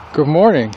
Good morning.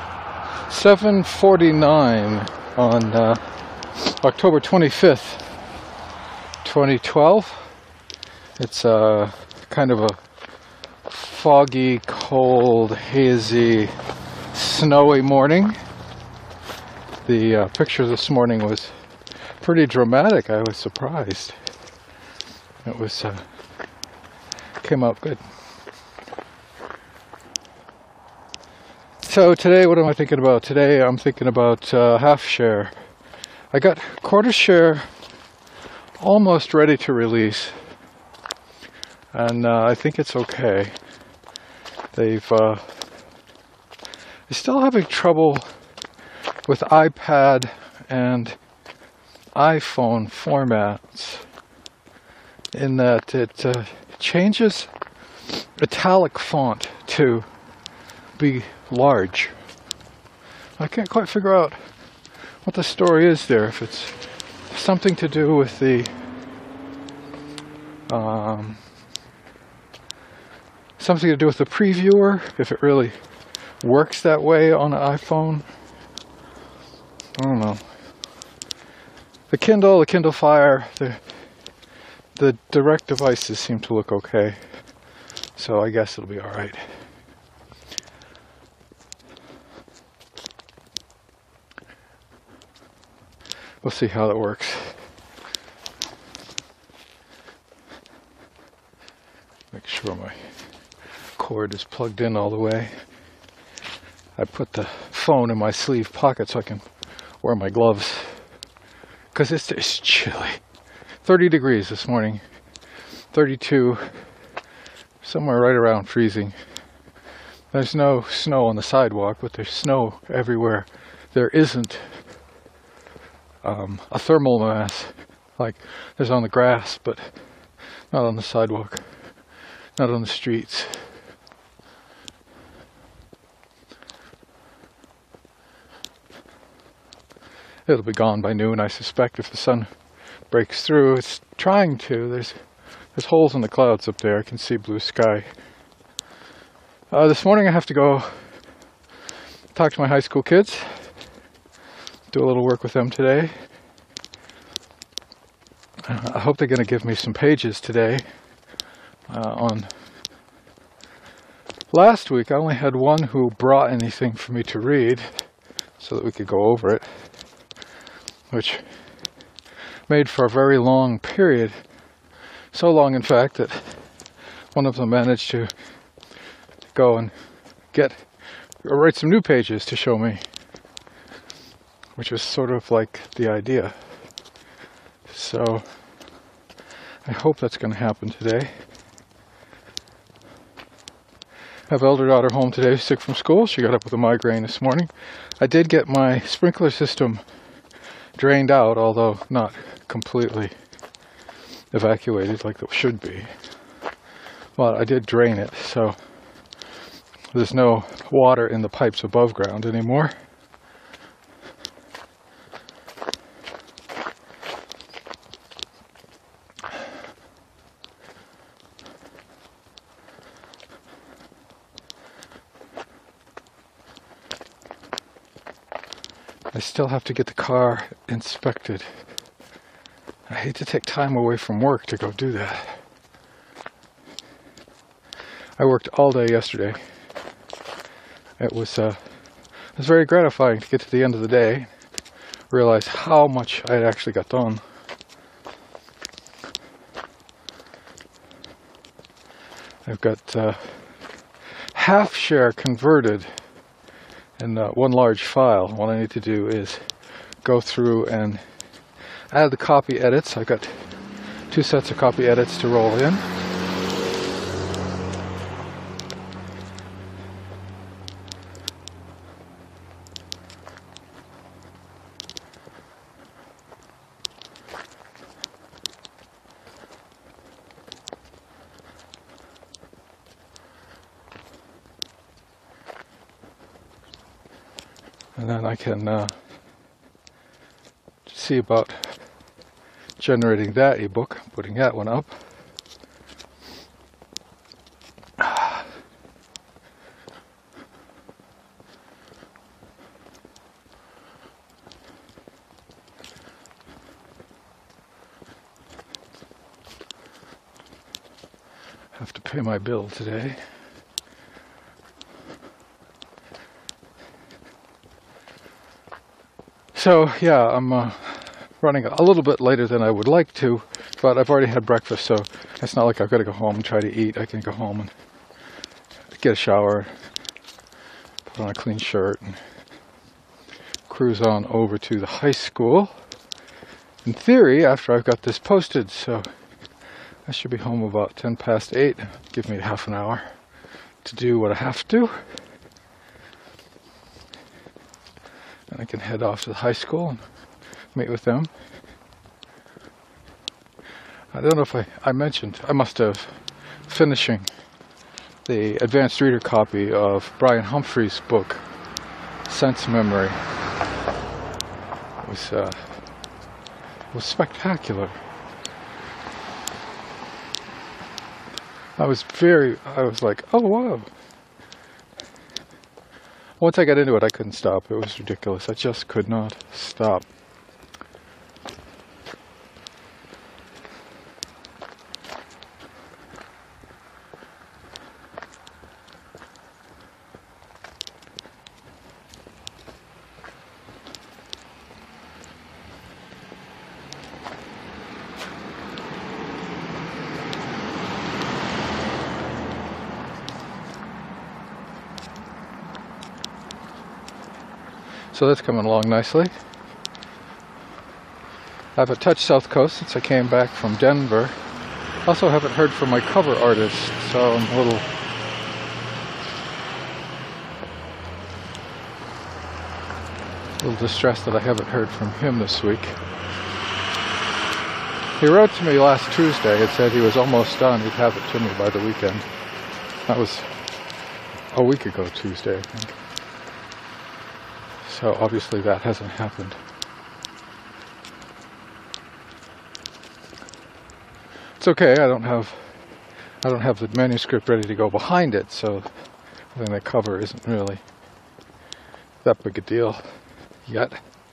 7:49 on October 25th, 2012. It's kind of a foggy, cold, hazy, snowy morning. The picture this morning was pretty dramatic. I was surprised. It was came out good. So today, what am I thinking about? Today I'm thinking about half share. I got quarter share almost ready to release, and I think it's okay. They're still having trouble with iPad and iPhone formats in that it changes italic font to be large. I can't quite figure out what the story is there, if it's something to do with the previewer, if it really works that way on an iPhone. I don't know. The Kindle Fire, the direct devices seem to look okay, so I guess it'll be alright. We'll see how it works. Make sure my cord is plugged in all the way. I put the phone in my sleeve pocket so I can wear my gloves, because it's chilly. 30 degrees this morning, 32, somewhere right around freezing. There's no snow on the sidewalk, but there's snow everywhere. There isn't a thermal mass like there's on the grass, but not on the sidewalk, not on the streets. It'll be gone by noon, I suspect, if the sun breaks through. It's trying to. There's holes in the clouds up there. I can see blue sky. This morning I have to go talk to my high school kids, do a little work with them today. I hope they're going to give me some pages today. On last week I only had one who brought anything for me to read so that we could go over it, which made for a very long period. So long, in fact, that one of them managed to go and write some new pages to show me, which was sort of like the idea. So I hope that's going to happen today. I have elder daughter home today, sick from school. She got up with a migraine this morning. I did get my sprinkler system drained out, although not completely evacuated like it should be. Well, I did drain it, so there's no water in the pipes above ground anymore. I still have to get the car inspected. I hate to take time away from work to go do that. I worked all day yesterday. It was very gratifying to get to the end of the day, realize how much I had actually got done. I've got half share converted in one large file. What I need to do is go through and add the copy edits. I've got 2 sets of copy edits to roll in. And then I can see about generating that ebook, putting that one up. pay my bill today. So yeah, I'm running a little bit later than I would like to, but I've already had breakfast, so it's not like I've got to go home and try to eat. I can go home and get a shower, put on a clean shirt, and cruise on over to the high school. In theory, after I've got this posted, so I should be home about 10 past 8. Give me half an hour to do what I have to. And I can head off to the high school and meet with them. I don't know if I mentioned, I must have finishing the advanced reader copy of Brian Humphrey's book, Sense Memory. It was spectacular. I was like, oh wow. Once I got into it, I couldn't stop. It was ridiculous. I just could not stop. So that's coming along nicely. I haven't touched South Coast since I came back from Denver. Also haven't heard from my cover artist, so I'm a little distressed that I haven't heard from him this week. He wrote to me last Tuesday and said he was almost done. He'd have it to me by the weekend. That was a week ago Tuesday, I think. So obviously that hasn't happened. It's okay, I don't have the manuscript ready to go behind it, so I think that cover isn't really that big a deal yet.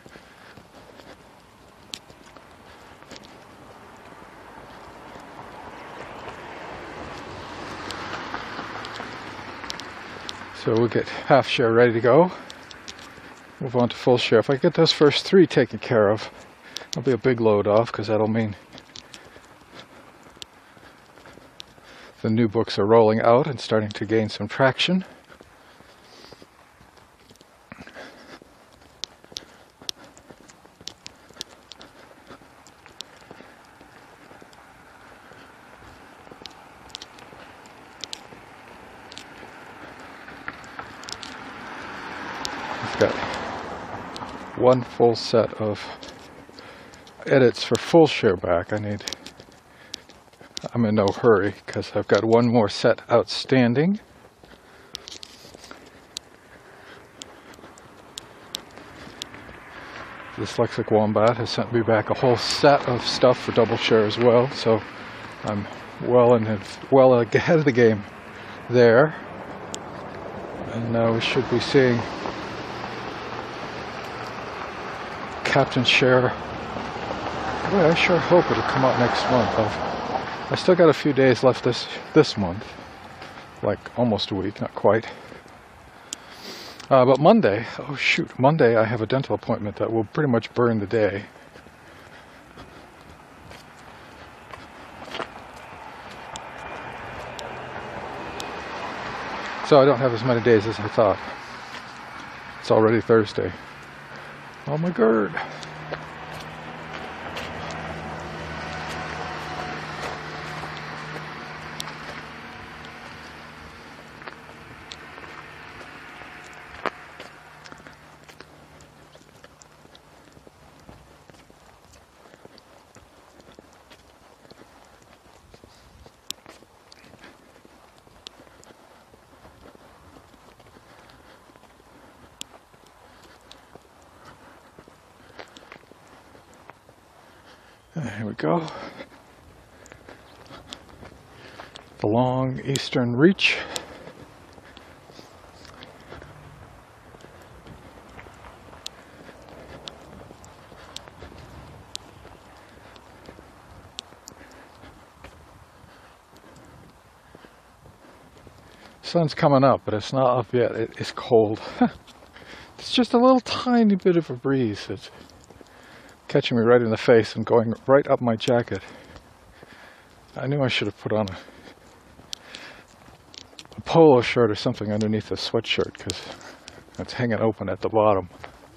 So we'll get half share ready to go. Move on to full share. If I get those first 3 taken care of, that'll be a big load off, because that'll mean the new books are rolling out and starting to gain some traction. I've got one full set of edits for full share back. I'm in no hurry because I've got one more set outstanding. Dyslexic Wombat has sent me back a whole set of stuff for double share as well, so I'm well ahead of the game there. And now we should be seeing Captain Share. Boy, I sure hope it'll come out next month. I still got a few days left this month, like almost a week, not quite. But Monday, Monday I have a dental appointment that will pretty much burn the day. So I don't have as many days as I thought. It's already Thursday. Oh my God. Here we go. The long eastern reach. Sun's coming up, but it's not up yet. It is cold. It's just a little tiny bit of a breeze that's catching me right in the face and going right up my jacket. I knew I should have put on a polo shirt or something underneath the sweatshirt because it's hanging open at the bottom.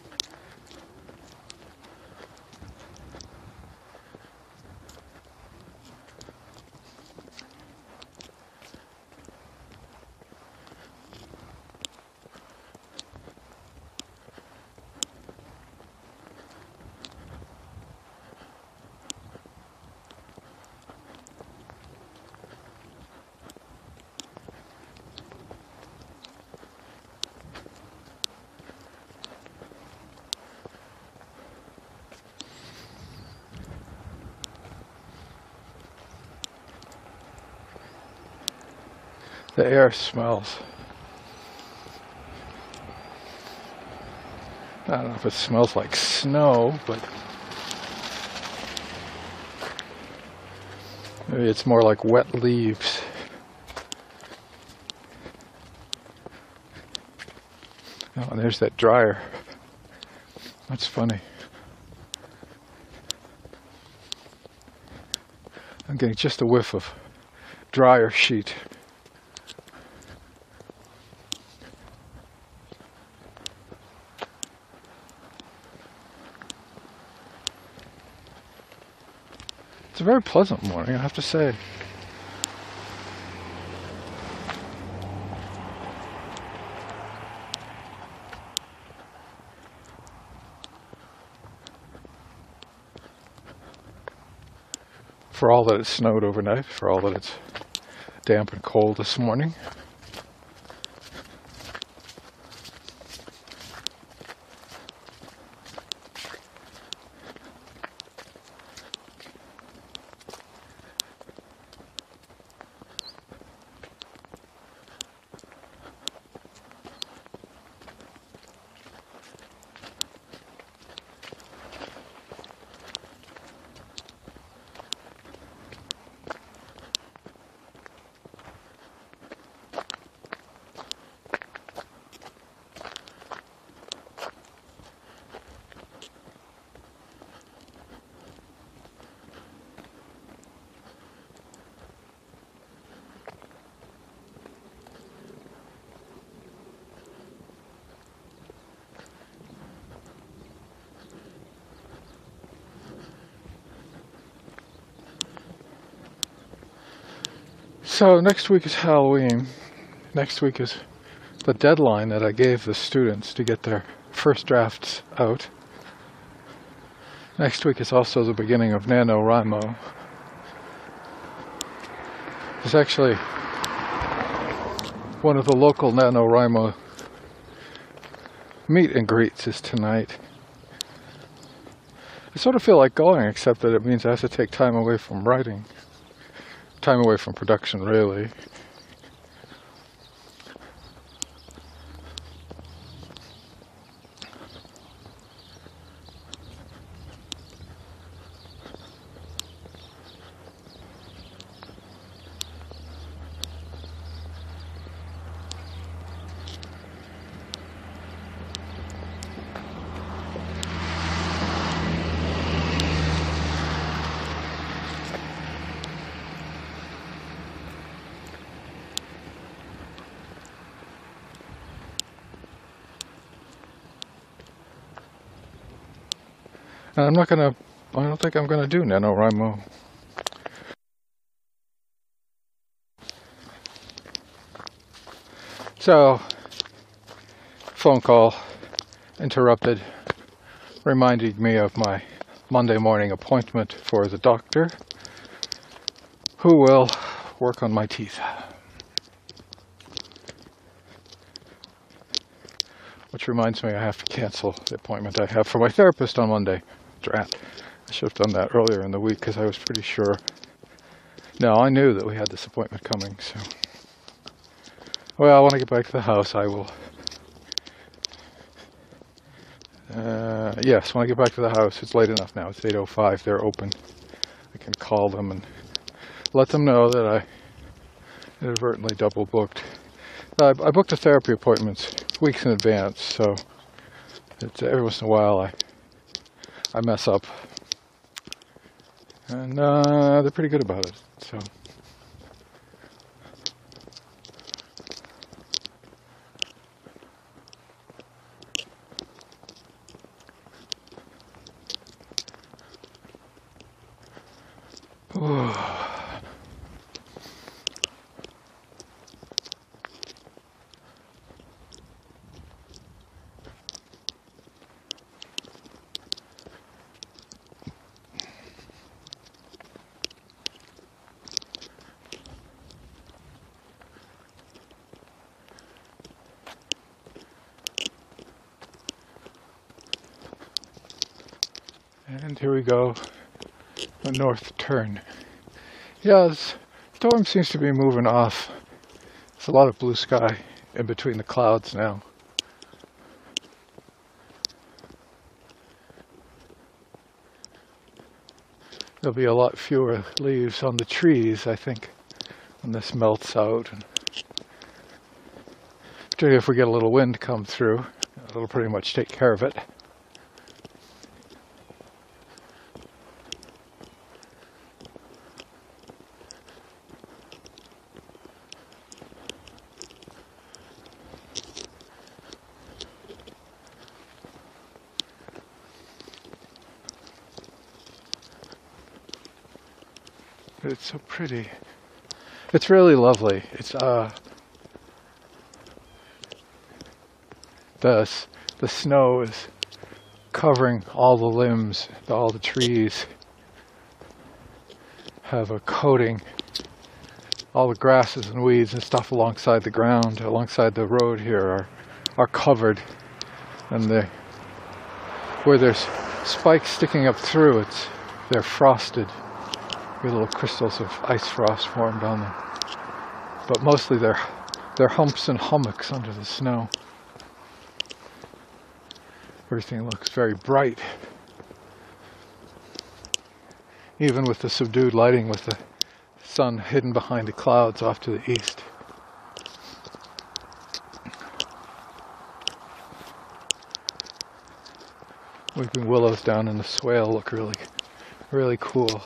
The air smells. I don't know if it smells like snow, but maybe it's more like wet leaves. Oh, and there's that dryer. That's funny. I'm getting just a whiff of dryer sheet. It's a very pleasant morning, I have to say. For all that it snowed overnight, for all that it's damp and cold this morning. So next week is Halloween. Next week is the deadline that I gave the students to get their first drafts out. Next week is also the beginning of NaNoWriMo. There's actually one of the local NaNoWriMo meet and greets is tonight. I sort of feel like going, except that it means I have to take time away from writing. Time away from production, really. And I don't think I'm gonna do NaNoWriMo. So, phone call interrupted, reminding me of my Monday morning appointment for the doctor, who will work on my teeth. Which reminds me I have to cancel the appointment I have for my therapist on Monday. Drat. I should have done that earlier in the week because I was pretty sure. No, I knew that we had this appointment coming, so. Well, when I get back to the house, I will. Yes, when I get back to the house, it's late enough now. It's 8:05. They're open. I can call them and let them know that I inadvertently double booked I booked the therapy appointments weeks in advance, so it's, every once in a while I mess up. And they're pretty good about it, so. And here we go, a north turn. Yeah, the storm seems to be moving off. There's a lot of blue sky in between the clouds now. There'll be a lot fewer leaves on the trees, I think, when this melts out. And particularly if we get a little wind come through, it'll pretty much take care of it. But it's so pretty. It's really lovely. It's the snow is covering all the limbs, all the trees have a coating. All the grasses and weeds and stuff alongside the ground, alongside the road here are covered, and where there's spikes sticking up through, they're frosted. Little crystals of ice frost formed on them, but mostly they're humps and hummocks under the snow. Everything looks very bright, even with the subdued lighting, with the sun hidden behind the clouds off to the east. Weeping willows down in the swale look really, really cool.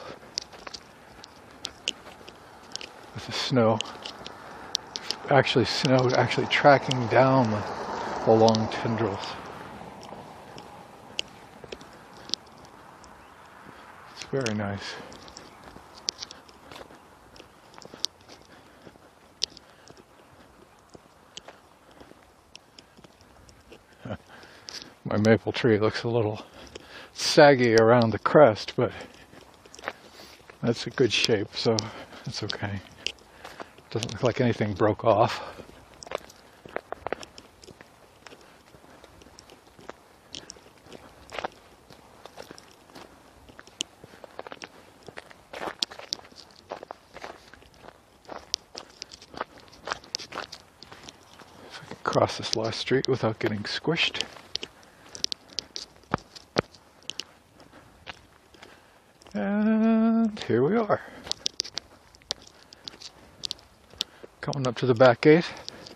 With the snow, actually tracking down the long tendrils. It's very nice. My maple tree looks a little saggy around the crest, but that's a good shape, so it's okay. Doesn't look like anything broke off. If I can cross this last street without getting squished. And here we are. Coming up to the back gate.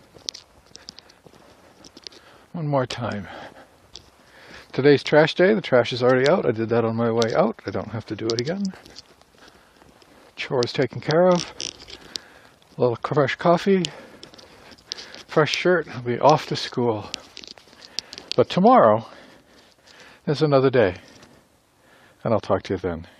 One more time. Today's trash day. The trash is already out. I did that on my way out. I don't have to do it again. Chores taken care of. A little fresh coffee. Fresh shirt. I'll be off to school. But tomorrow is another day. And I'll talk to you then.